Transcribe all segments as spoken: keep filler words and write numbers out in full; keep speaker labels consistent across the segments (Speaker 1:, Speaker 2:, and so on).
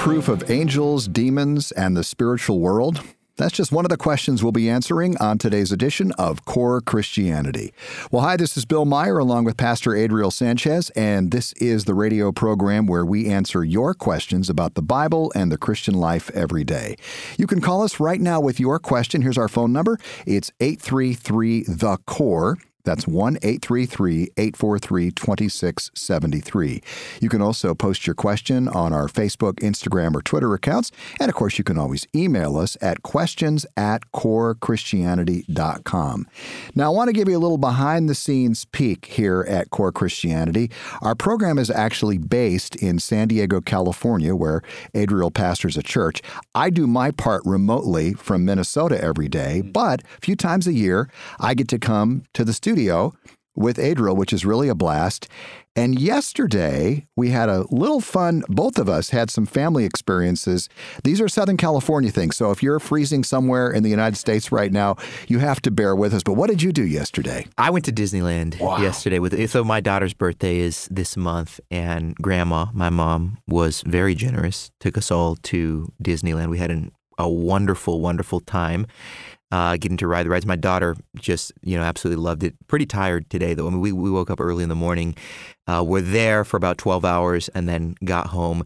Speaker 1: proof of angels, demons, and the spiritual world? That's just one of the questions we'll be answering on today's edition of Core Christianity. Well, hi, this is Bill Meyer along with Pastor Adriel Sanchez, and this is the radio program where we answer your questions about the Bible and the Christian life every day. You can call us right now with your question. Here's our phone number. It's eight three three, the C O R E. That's one eight three three, eight four three, two six seven three. You can also post your question on our Facebook, Instagram, or Twitter accounts. And, of course, you can always email us at questions at core christianity dot com. Now, I want to give you a little behind-the-scenes peek here at Core Christianity. Our program is actually based in San Diego, California, where Adriel pastors a church. I do my part remotely from Minnesota every day, but a few times a year, I get to come to the studio with Adriel, which is really a blast. And yesterday, we had a little fun. Both of us had some family experiences. These are Southern California things. So if you're freezing somewhere in the United States right now, you have to bear with us. But what did you do yesterday?
Speaker 2: I went to Disneyland wow. yesterday. With So my daughter's birthday is this month, and Grandma, my mom, was very generous, took us all to Disneyland. We had an, a wonderful, wonderful time. Uh, getting to ride the rides. My daughter just, you know, absolutely loved it. Pretty tired today, though. I mean, we, we woke up early in the morning. Uh, we're there for about twelve hours and then got home.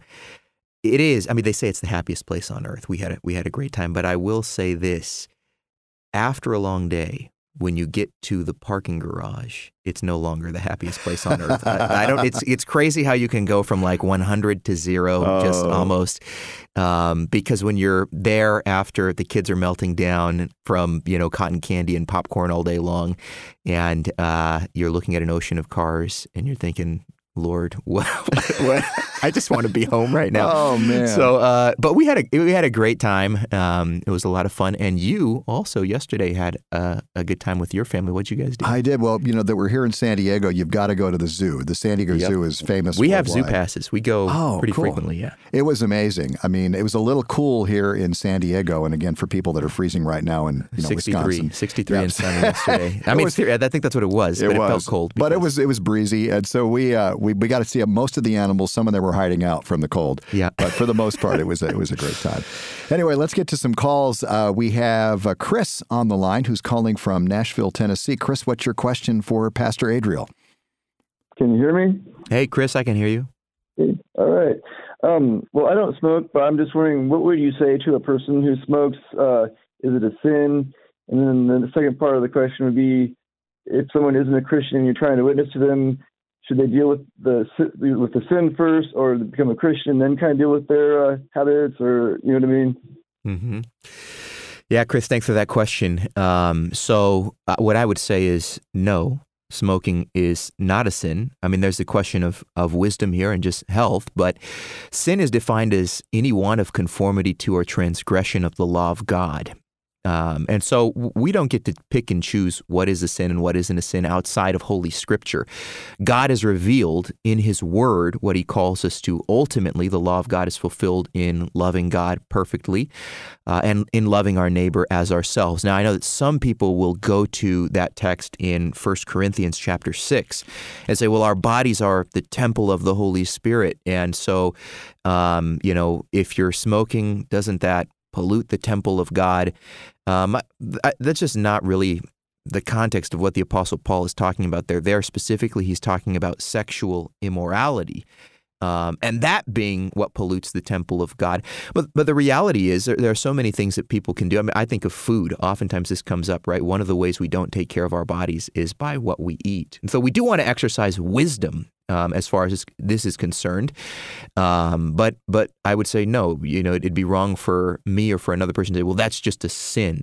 Speaker 2: It is, I mean, they say it's the happiest place on earth. We had a, we had a great time. But I will say this, after a long day, when you get to the parking garage, it's no longer the happiest place on earth. I, I don't. It's it's crazy how you can go from like one hundred to zero, oh. just almost. Um, because when you're there after the kids are melting down from, you know, cotton candy and popcorn all day long, and uh, you're looking at an ocean of cars, and you're thinking, Lord, what, what? I just want to be home right now.
Speaker 1: Oh man!
Speaker 2: So, uh, but we had a we had a great time. Um, it was a lot of fun, and you also yesterday had a, a good time with your family. What'd you guys do?
Speaker 1: I did. Well, you know that we're here in San Diego. You've got to go to the zoo. The San Diego yep. Zoo is famous.
Speaker 2: We
Speaker 1: worldwide.
Speaker 2: have zoo passes. We go
Speaker 1: oh,
Speaker 2: pretty
Speaker 1: cool.
Speaker 2: frequently. Yeah,
Speaker 1: it was amazing. I mean, it was a little cool here in San Diego, and again for people that are freezing right now in you know
Speaker 2: sixty-three,
Speaker 1: Wisconsin,
Speaker 2: sixty-three
Speaker 1: yep.
Speaker 2: and sunny yesterday. I mean,
Speaker 1: was,
Speaker 2: I think that's what it was.
Speaker 1: It
Speaker 2: but
Speaker 1: was.
Speaker 2: It felt cold.
Speaker 1: But it was it was breezy, and so we uh, we we got to see most of the animals. Some of them were hiding out from the cold.
Speaker 2: Yeah.
Speaker 1: But for the most part, it was a, it was a great time. Anyway, let's get to some calls. Uh, we have uh, Chris on the line who's calling from Nashville, Tennessee. Chris, what's your question for Pastor Adriel?
Speaker 3: Can you hear me?
Speaker 2: Hey, Chris, I can hear you.
Speaker 3: Hey, all right. Um, well, I don't smoke, but I'm just wondering, what would you say to a person who smokes? Uh, is it a sin? And then the second part of the question would be, if someone isn't a Christian and you're trying to witness to them, should they deal with the with the sin first, or become a Christian, then kind of deal with their uh, habits, or you know what I mean?
Speaker 2: Mm-hmm. Yeah, Chris, thanks for that question. Um, so uh, what I would say is no, smoking is not a sin. I mean, there's the question of, of wisdom here and just health, but sin is defined as any want of conformity to or transgression of the law of God. Um, and so we don't get to pick and choose what is a sin and what isn't a sin outside of Holy Scripture. God has revealed in His Word what He calls us to. Ultimately, the law of God is fulfilled in loving God perfectly uh, and in loving our neighbor as ourselves. Now, I know that some people will go to that text in First Corinthians chapter six and say, well, our bodies are the temple of the Holy Spirit. And so, um, you know, if you're smoking, doesn't that pollute the temple of God? Um, I, that's just not really the context of what the Apostle Paul is talking about there. There specifically, he's talking about sexual immorality, um, and that being what pollutes the temple of God. But but the reality is there, there are so many things that people can do. I mean, I think of food. Oftentimes this comes up, right? One of the ways we don't take care of our bodies is by what we eat. And so we do want to exercise wisdom Um, as far as this is concerned. Um, but but I would say no, you know, it'd be wrong for me or for another person to say, well, that's just a sin.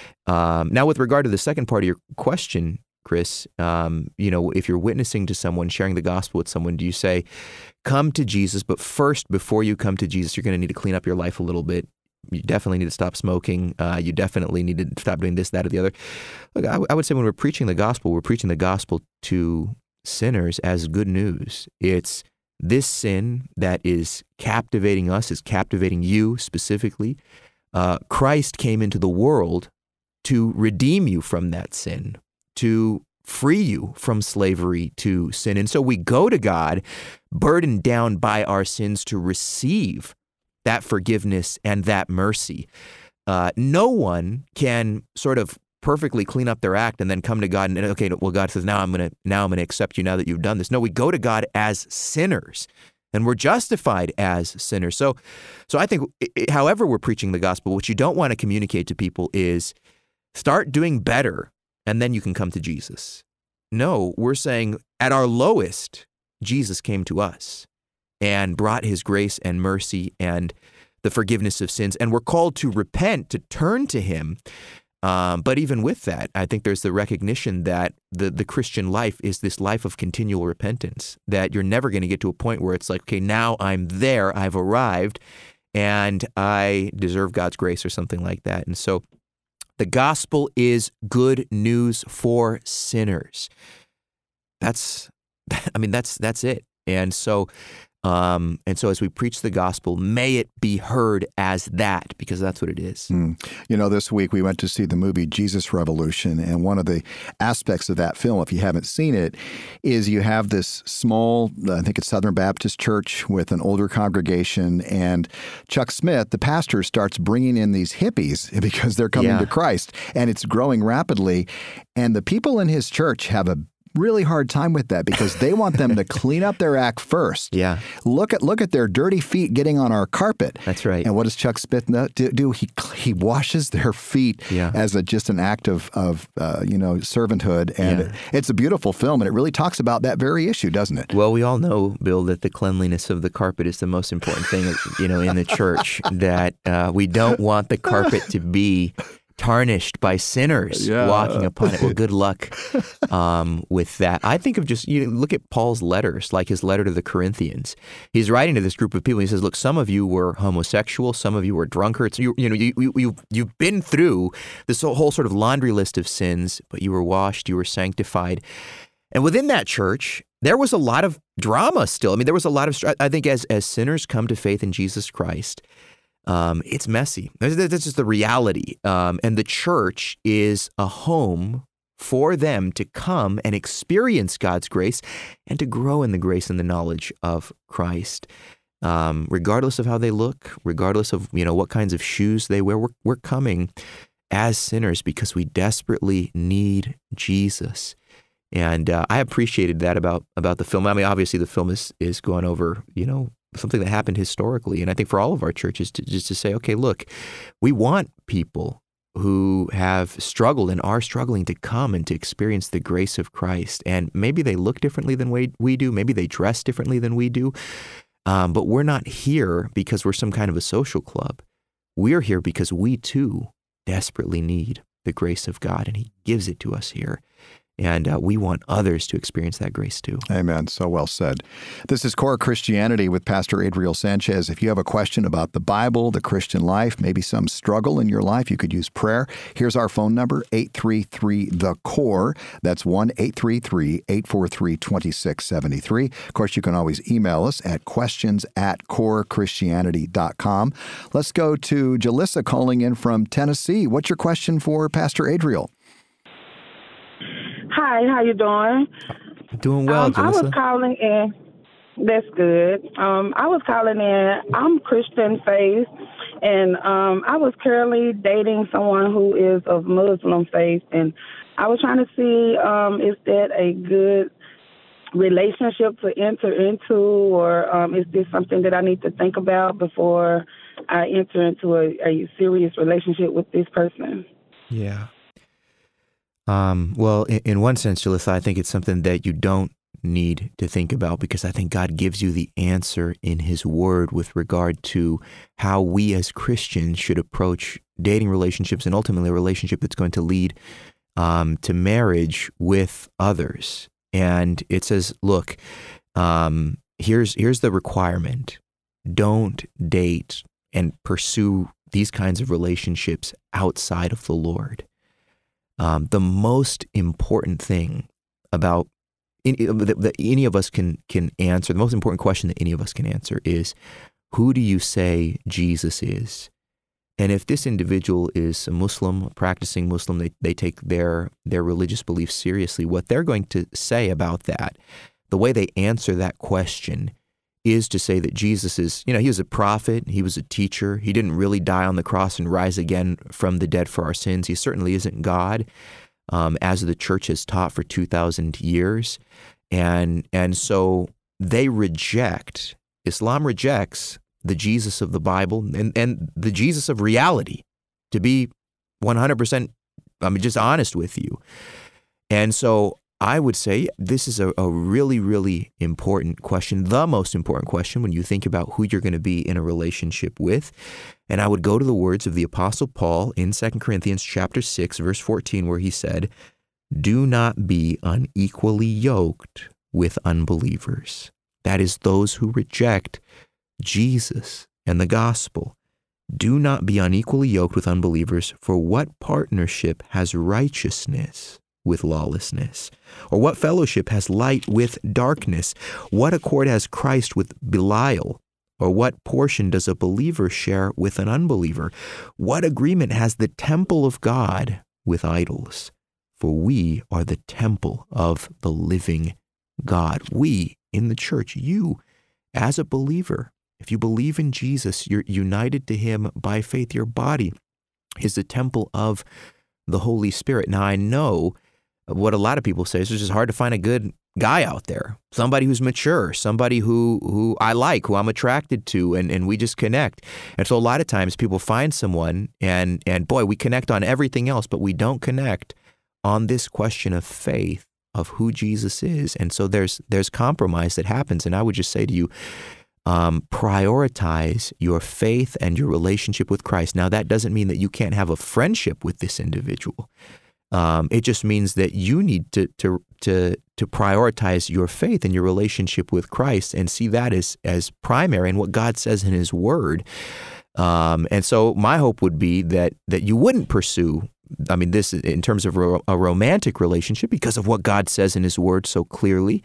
Speaker 2: Um, now, with regard to the second part of your question, Chris, um, you know, if you're witnessing to someone, sharing the gospel with someone, do you say, come to Jesus, but first, before you come to Jesus, you're going to need to clean up your life a little bit. You definitely need to stop smoking. Uh, you definitely need to stop doing this, that, or the other. Look, I, I would say when we're preaching the gospel, we're preaching the gospel to sinners as good news. It's this sin that is captivating us, is captivating you specifically. Uh, Christ came into the world to redeem you from that sin, to free you from slavery to sin. And so we go to God burdened down by our sins to receive that forgiveness and that mercy. Uh, no one can sort of perfectly clean up their act and then come to God and, okay, well, God says, now I'm going to now I'm going to accept you now that you've done this. No, we go to God as sinners, and we're justified as sinners. So, so I think, however we're preaching the gospel, what you don't want to communicate to people is start doing better, and then you can come to Jesus. No, we're saying at our lowest, Jesus came to us and brought his grace and mercy and the forgiveness of sins, and we're called to repent, to turn to him. Um, but even with that, I think there's the recognition that the, the Christian life is this life of continual repentance, that you're never going to get to a point where it's like, okay, now I'm there, I've arrived, and I deserve God's grace or something like that. And so the gospel is good news for sinners. That's, I mean, that's that's it. And so, um, and so as we preach the gospel, may it be heard as that, because that's what it is.
Speaker 1: Mm. You know, this week we went to see the movie Jesus Revolution, and one of the aspects of that film, if you haven't seen it, is you have this small, I think it's Southern Baptist church with an older congregation, and Chuck Smith, the pastor, starts bringing in these hippies because they're coming
Speaker 2: Yeah.
Speaker 1: to Christ, and it's growing rapidly, and the people in his church have a really hard time with that because they want them to clean up their act first.
Speaker 2: Yeah.
Speaker 1: Look at look at their dirty feet getting on our carpet.
Speaker 2: That's right.
Speaker 1: And what does Chuck Smith do? do? He he washes their feet
Speaker 2: Yeah.
Speaker 1: as a just an act of of uh, you know servanthood, and
Speaker 2: Yeah.
Speaker 1: it, it's a beautiful film, and it really talks about that very issue, doesn't it?
Speaker 2: Well, we all know, Bill, that the cleanliness of the carpet is the most important thing, you know, in the church. That uh, we don't want the carpet to be tarnished by sinners
Speaker 1: Yeah.
Speaker 2: walking upon it. Well, good luck um, with that. I think of just, you know, look at Paul's letters, like his letter to the Corinthians. He's writing to this group of people. He says, look, some of you were homosexual, some of you were drunkards. You, you know, you, you, you, you've been through this whole sort of laundry list of sins, but you were washed, you were sanctified. And within that church, there was a lot of drama still. I mean, there was a lot of, I think as, as sinners come to faith in Jesus Christ, Um, it's messy. That's just the reality. Um, and the church is a home for them to come and experience God's grace and to grow in the grace and the knowledge of Christ. Um, regardless of how they look, regardless of, you know, what kinds of shoes they wear, we're, we're coming as sinners because we desperately need Jesus. And uh, I appreciated that about about the film. I mean, obviously the film is is going over, you know, something that happened historically. And I think for all of our churches to just to say, okay, look, we want people who have struggled and are struggling to come and to experience the grace of Christ. And maybe they look differently than we, we do. Maybe they dress differently than we do. Um, but we're not here because we're some kind of a social club. We're here because we too desperately need the grace of God, and he gives it to us here. And uh, we want others to experience that grace too.
Speaker 1: Amen. So well said. This is Core Christianity with Pastor Adriel Sanchez. If you have a question about the Bible, the Christian life, maybe some struggle in your life, you could use prayer. Here's our phone number, eight three three, the core. That's one eight three three, eight four three, two six seven three. Of course, you can always email us at questions at core christianity dot com. Let's go to Jalissa calling in from Tennessee. What's your question for Pastor Adriel?
Speaker 4: Hi, how you doing?
Speaker 2: Doing well,
Speaker 4: um, I
Speaker 2: Jalissa.
Speaker 4: was calling in. That's good. Um, I was calling in. I'm Christian faith, and um, I was currently dating someone who is of Muslim faith, and I was trying to see um, is that a good relationship to enter into, or um, is this something that I need to think about before I enter into a, a serious relationship with this person?
Speaker 2: Yeah. Um, well, in, in one sense, Jalissa, I think it's something that you don't need to think about, because I think God gives you the answer in his word with regard to how we as Christians should approach dating relationships and ultimately a relationship that's going to lead um, to marriage with others. And it says, look, um, here's here's the requirement. Don't date and pursue these kinds of relationships outside of the Lord. Um, the most important thing about any, that, that any of us can can answer, the most important question that any of us can answer is, who do you say Jesus is? And if this individual is a Muslim, a practicing Muslim, they, they take their their religious beliefs seriously, what they're going to say about that, the way they answer that question is to say that Jesus is, you know, he was a prophet, he was a teacher, he didn't really die on the cross and rise again from the dead for our sins. He certainly isn't God, um, as the church has taught for two thousand years. And, and so they reject, Islam rejects the Jesus of the Bible and, and the Jesus of reality, to be one hundred percent, I mean, just honest with you. And so I would say this is a, a really, really important question, the most important question when you think about who you're going to be in a relationship with. And I would go to the words of the Apostle Paul in Second Corinthians chapter six, verse fourteen, where he said, "Do not be unequally yoked with unbelievers." That is, those who reject Jesus and the gospel. Do not be unequally yoked with unbelievers, for what partnership has righteousness with lawlessness? Or what fellowship has light with darkness? What accord has Christ with Belial? Or what portion does a believer share with an unbeliever? What agreement has the temple of God with idols? For we are the temple of the living God. We in the church, you as a believer, if you believe in Jesus, you're united to him by faith. Your body is the temple of the Holy Spirit. Now, I know what a lot of people say is it's just hard to find a good guy out there, somebody who's mature, somebody who who I like, who I'm attracted to, and, and we just connect. And so a lot of times people find someone and, and boy, we connect on everything else, but we don't connect on this question of faith, of who Jesus is. And so there's there's compromise that happens. And I would just say to you, Um, prioritize your faith and your relationship with Christ. Now, that doesn't mean that you can't have a friendship with this individual. Um, it just means that you need to to to to prioritize your faith and your relationship with Christ and see that as as primary in what God says in His Word. Um, and so, my hope would be that that you wouldn't pursue. I mean, this in terms of ro- a romantic relationship, because of what God says in His Word so clearly.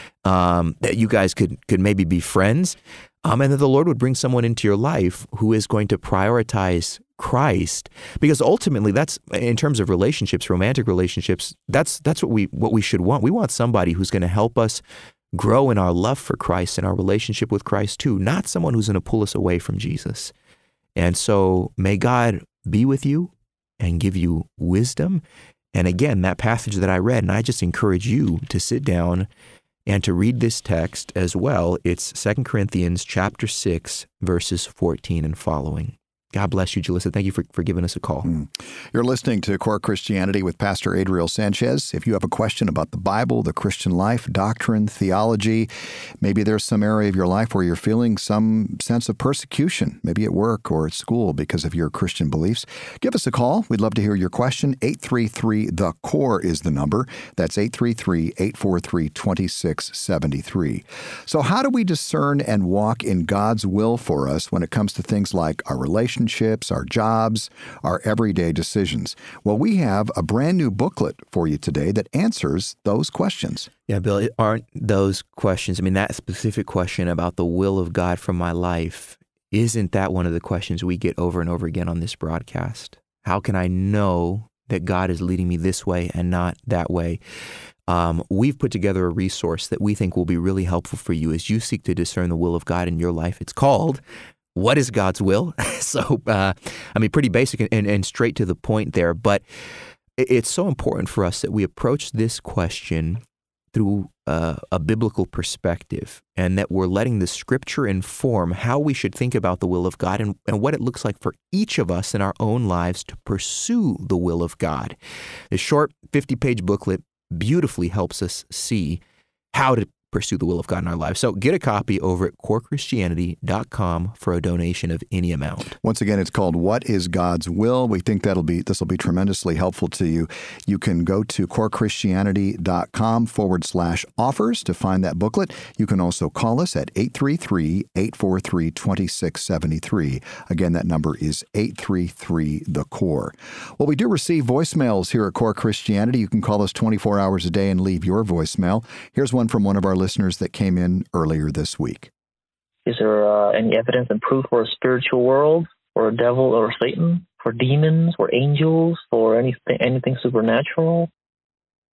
Speaker 2: Um, that you guys could could maybe be friends, um, and that the Lord would bring someone into your life who is going to prioritize Christ, because ultimately that's, in terms of relationships, romantic relationships, that's that's what we what we should want. We want somebody who's going to help us grow in our love for Christ and our relationship with Christ too, not someone who's going to pull us away from Jesus. And so may God be with you and give you wisdom. And again, that passage that I read, and I just encourage you to sit down and to read this text as well. It's Second Corinthians chapter six, verses fourteen and following. God bless you, Jalissa. Thank you for, for giving us a call. Mm.
Speaker 1: You're listening to Core Christianity with Pastor Adriel Sanchez. If you have a question about the Bible, the Christian life, doctrine, theology, maybe there's some area of your life where you're feeling some sense of persecution, maybe at work or at school because of your Christian beliefs, give us a call. We'd love to hear your question. eight three three, the core is the number. That's eight three three, eight four three, two six seven three. So how do we discern and walk in God's will for us when it comes to things like our relationships, our jobs, our everyday decisions? Well, we have a brand new booklet for you today that answers those questions.
Speaker 2: Yeah, Bill, aren't those questions, I mean, that specific question about the will of God for my life, isn't that one of the questions we get over and over again on this broadcast? How can I know that God is leading me this way and not that way? Um, we've put together a resource that we think will be really helpful for you as you seek to discern the will of God in your life. It's called What is God's Will? So, uh, I mean, pretty basic and, and straight to the point there. But it's so important for us that we approach this question through uh, a biblical perspective, and that we're letting the Scripture inform how we should think about the will of God and, and what it looks like for each of us in our own lives to pursue the will of God. This short fifty-page booklet beautifully helps us see how to pursue the will of God in our lives. So get a copy over at core christianity dot com for a donation of any amount.
Speaker 1: Once again, it's called What is God's Will? We think that'll be this will be tremendously helpful to you. You can go to core christianity dot com forward slash offers to find that booklet. You can also call us at eight three three, eight four three, two six seven three. Again, that number is eight three three, the core. Well, we do receive voicemails here at Core Christianity. You can call us twenty-four hours a day and leave your voicemail. Here's one from one of our listeners that came in earlier this week.
Speaker 5: Is there uh, any evidence and proof for a spiritual world, or a devil or Satan, for demons or angels, or anything anything supernatural?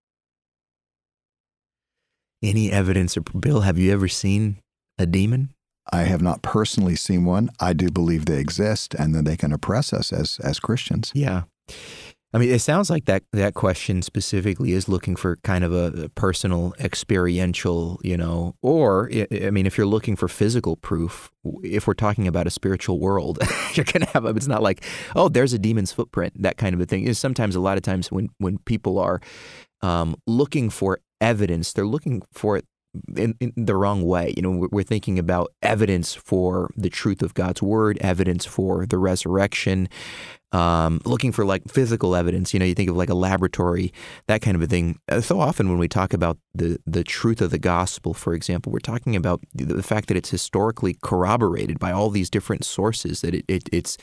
Speaker 2: Any evidence? Or Bill, have you ever seen a demon?
Speaker 1: I have not personally seen one. I do believe they exist, and then they can oppress us as as Christians.
Speaker 2: Yeah. I mean, it sounds like that that question specifically is looking for kind of a, a personal, experiential, you know, or, I mean, if you're looking for physical proof, if we're talking about a spiritual world, you're going to have, it's not like, oh, there's a demon's footprint, that kind of a thing. It's sometimes, a lot of times when, when people are um, looking for evidence, they're looking for it In, in the wrong way. You know, we're thinking about evidence for the truth of God's word, evidence for the resurrection, um, looking for like physical evidence. You know, you think of like a laboratory, that kind of a thing. So often when we talk about the, the truth of the gospel, for example, we're talking about the fact that it's historically corroborated by all these different sources, that it, it it's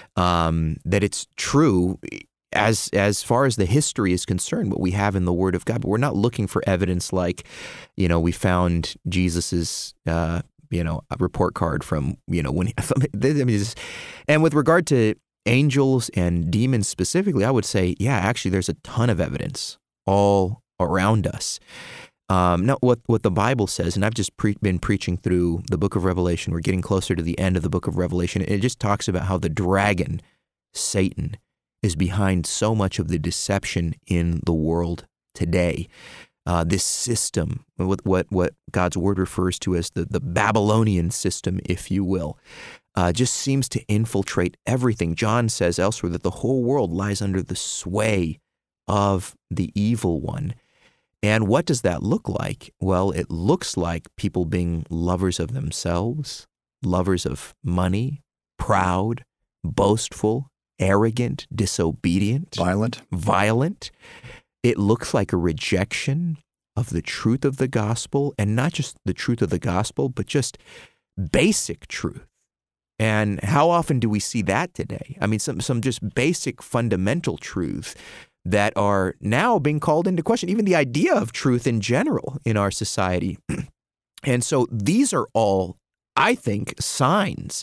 Speaker 2: um, that it's true as as far as the history is concerned, what we have in the Word of God. But we're not looking for evidence like, you know, we found Jesus's, uh, you know, report card from, you know, when he, I mean, and with regard to angels and demons specifically, I would say, yeah, actually, there's a ton of evidence all around us. Um, now, what what the Bible says, and I've just pre- been preaching through the book of Revelation. We're getting closer to the end of the book of Revelation. It just talks about how the dragon, Satan, is behind so much of the deception in the world today. Uh, this system, what, what what God's word refers to as the, the Babylonian system, if you will, uh, just seems to infiltrate everything. John says elsewhere that the whole world lies under the sway of the evil one. And what does that look like? Well, it looks like people being lovers of themselves, lovers of money, proud, boastful, arrogant, disobedient,
Speaker 1: Violent.
Speaker 2: violent. It looks like a rejection of the truth of the gospel, and not just the truth of the gospel, but just basic truth. And how often do we see that today? I mean, some some just basic fundamental truths that are now being called into question, even the idea of truth in general in our society. And so these are all, I think, signs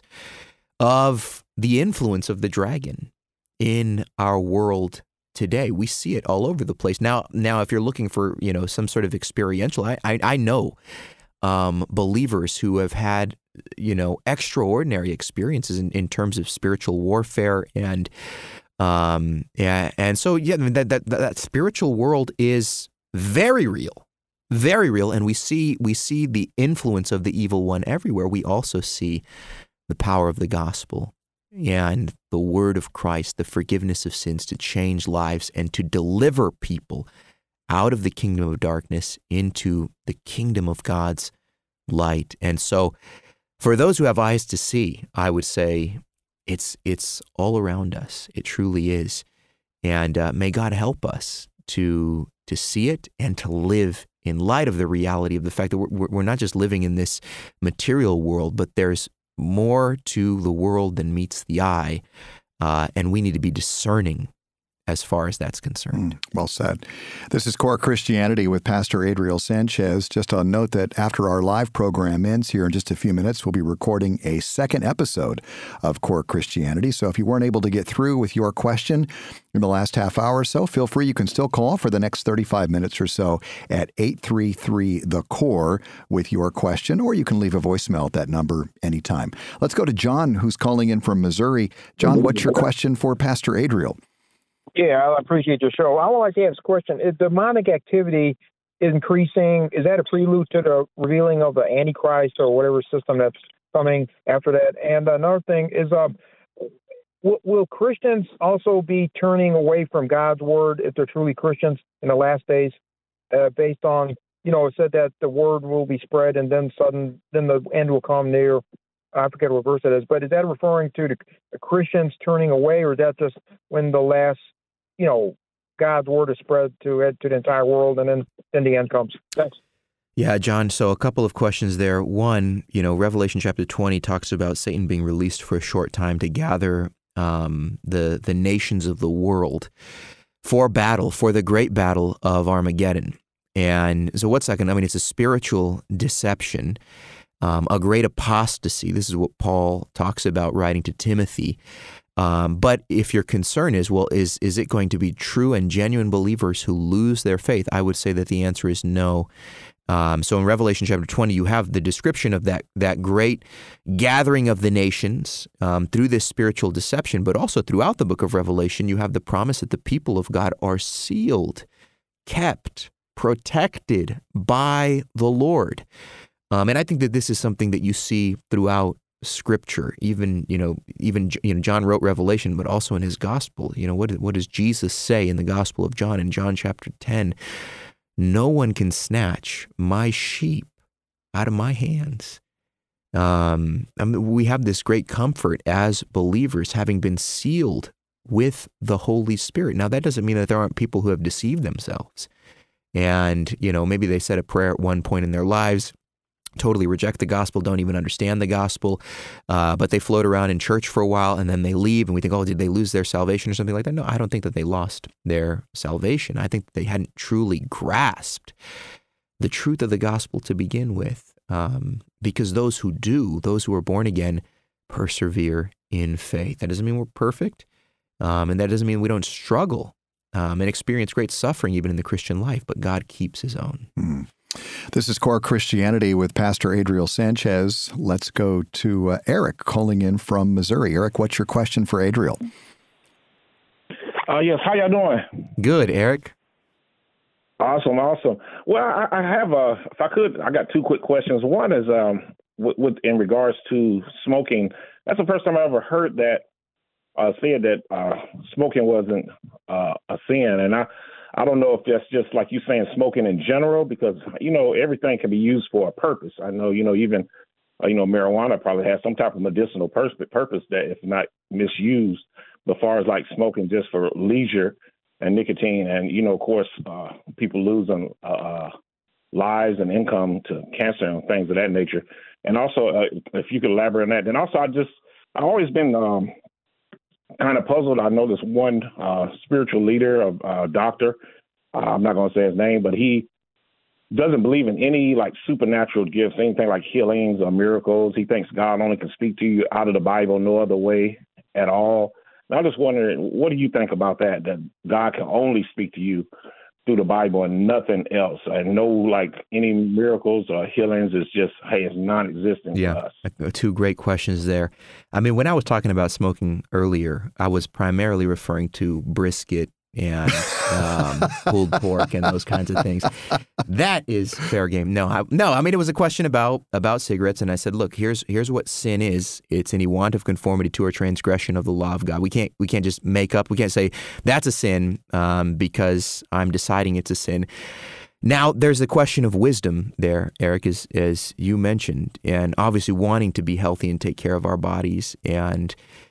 Speaker 2: of the influence of the dragon in our world today. We see it all over the place. Now, now, if you're looking for, you know, some sort of experiential, I, I, I know um, believers who have had, you know, extraordinary experiences in, in terms of spiritual warfare, and um, yeah, and so yeah, that that that spiritual world is very real, very real, and we see we see the influence of the evil one everywhere. We also see the power of the gospel and the word of Christ, the forgiveness of sins, to change lives and to deliver people out of the kingdom of darkness into the kingdom of God's light. And so for those who have eyes to see, I would say it's it's all around us. It truly is. And uh, may God help us to to see it and to live in light of the reality of the fact that we're, we're not just living in this material world, but there's more to the world than meets the eye, uh, and we need to be discerning as far as that's concerned.
Speaker 1: Mm, well said. This is Core Christianity with Pastor Adriel Sanchez. Just a note that after our live program ends here in just a few minutes, we'll be recording a second episode of Core Christianity. So if you weren't able to get through with your question in the last half hour or so, feel free. You can still call for the next thirty-five minutes or so at eight three three, the core with your question, or you can leave a voicemail at that number anytime. Let's go to John, who's calling in from Missouri. John, what's your question for Pastor Adriel?
Speaker 6: Yeah, I appreciate your show. I would like to ask a question. Is demonic activity increasing? Is that a prelude to the revealing of the Antichrist or whatever system that's coming after that? And another thing is, uh, w- will Christians also be turning away from God's word if they're truly Christians in the last days, uh, based on, you know, it said that the word will be spread and then sudden, then the end will come near. I forget what verse it is, but is that referring to the, the Christians turning away, or is that just when the last, you know, God's word is spread to to the entire world, and then, then the end comes? Thanks.
Speaker 2: Yeah, John, so a couple of questions there. One, you know, Revelation chapter twenty talks about Satan being released for a short time to gather um, the the nations of the world for battle, for the great battle of Armageddon. And so what's that? I mean, it's a spiritual deception. Um, a great apostasy. This is what Paul talks about writing to Timothy. Um, but if your concern is, well, is is it going to be true and genuine believers who lose their faith? I would say that the answer is no. Um, so in Revelation chapter twenty, you have the description of that that great gathering of the nations um, through this spiritual deception, but also throughout the book of Revelation, you have the promise that the people of God are sealed, kept, protected by the Lord. Um, and I think that this is something that you see throughout Scripture. Even you know, even you know, John wrote Revelation, but also in his gospel. You know, what what does Jesus say in the Gospel of John in John chapter ten? No one can snatch my sheep out of my hands. Um, I mean, we have this great comfort as believers, having been sealed with the Holy Spirit. Now, that doesn't mean that there aren't people who have deceived themselves. And, you know, maybe they said a prayer at one point in their lives, totally reject the gospel, don't even understand the gospel, uh, but they float around in church for a while and then they leave and we think, oh, did they lose their salvation or something like that? No, I don't think that they lost their salvation. I think they hadn't truly grasped the truth of the gospel to begin with, um, because those who do, those who are born again, persevere in faith. That doesn't mean we're perfect, um, and that doesn't mean we don't struggle um, and experience great suffering even in the Christian life, but God keeps his own.
Speaker 1: Mm. This is Core Christianity with Pastor Adriel Sanchez. Let's go to uh, Eric calling in from Missouri. Eric, what's your question for Adriel?
Speaker 7: Uh, yes, how y'all doing?
Speaker 2: Good, Eric.
Speaker 7: Awesome, awesome. Well, I, I have, uh, if I could, I got two quick questions. One is um, with, with in regards to smoking. That's the first time I ever heard that uh, said that uh, smoking wasn't uh, a sin, and I. I don't know if that's just like you saying smoking in general, because, you know, everything can be used for a purpose. I know, you know, even, uh, you know, marijuana probably has some type of medicinal pur- purpose that if not misused. But as far as like smoking just for leisure and nicotine and, you know, of course, uh, people losing uh, lives and income to cancer and things of that nature. And also, uh, if you could elaborate on that. Then also, I just I've always been um, kind of puzzled. I know this one uh, spiritual leader, a uh, doctor, uh, I'm not going to say his name, but he doesn't believe in any like supernatural gifts, anything like healings or miracles. He thinks God only can speak to you out of the Bible, no other way at all. And I'm just wondering, what do you think about that, that God can only speak to you through the Bible and nothing else, and no like any miracles or healings? Is just, hey, it's non-existent
Speaker 2: yeah,
Speaker 7: to us.
Speaker 2: Two great questions there. I mean, when I was talking about smoking earlier, I was primarily referring to brisket and um, pulled pork and those kinds of things. That is fair game. No, I, no. I mean, it was a question about about cigarettes, and I said, look, here's here's what sin is. It's any want of conformity to or transgression of the law of God. We can't we can't just make up. We can't say that's a sin um, because I'm deciding it's a sin. Now, there's the question of wisdom there, Eric, as as you mentioned, and obviously wanting to be healthy and take care of our bodies, and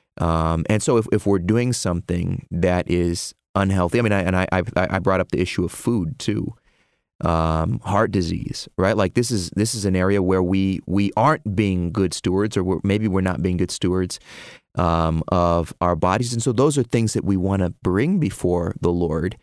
Speaker 2: um, and so if if we're doing something that is unhealthy. I mean, I, and I, I I brought up the issue of food too, um, heart disease, right? Like this is this is an area where we we aren't being good stewards, or we're, maybe we're not being good stewards um, of our bodies, and so those are things that we want to bring before the Lord.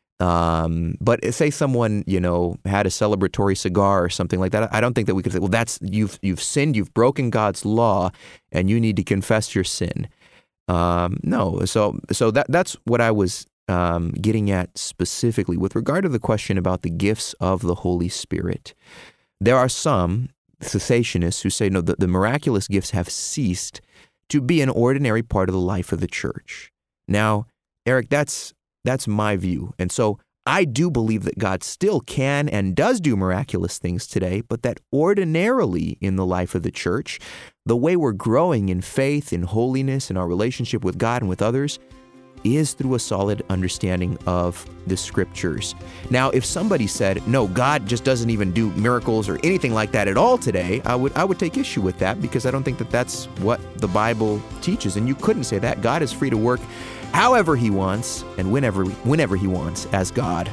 Speaker 2: Um, but say someone you know had a celebratory cigar or something like that, I don't think that we could say, well, that's you've you've sinned, you've broken God's law, and you need to confess your sin. Um, no, so so that that's what I was. Um, getting at specifically with regard to the question about the gifts of the Holy Spirit. There are some cessationists who say, no, the, the miraculous gifts have ceased to be an ordinary part of the life of the church. Now, Eric, that's that's my view. And so I do believe that God still can and does do miraculous things today, but that ordinarily in the life of the church, the way we're growing in faith, in holiness, in our relationship with God and with others, is through a solid understanding of the Scriptures. Now, if somebody said, no, God just doesn't even do miracles or anything like that at all today, I would I would take issue with that, because I don't think that that's what the Bible teaches. And you couldn't say that. God is free to work however he wants and whenever whenever he wants as God.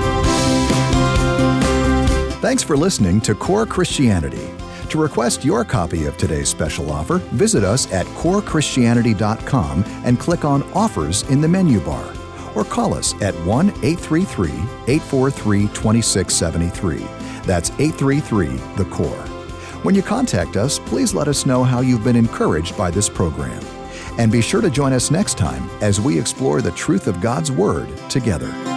Speaker 1: Thanks for listening to Core Christianity. To request your copy of today's special offer, visit us at core christianity dot com and click on Offers in the menu bar, or call us at one eight three three, eight four three, two six seven three. That's eight three three, the core. When you contact us, please let us know how you've been encouraged by this program. And be sure to join us next time as we explore the truth of God's Word together.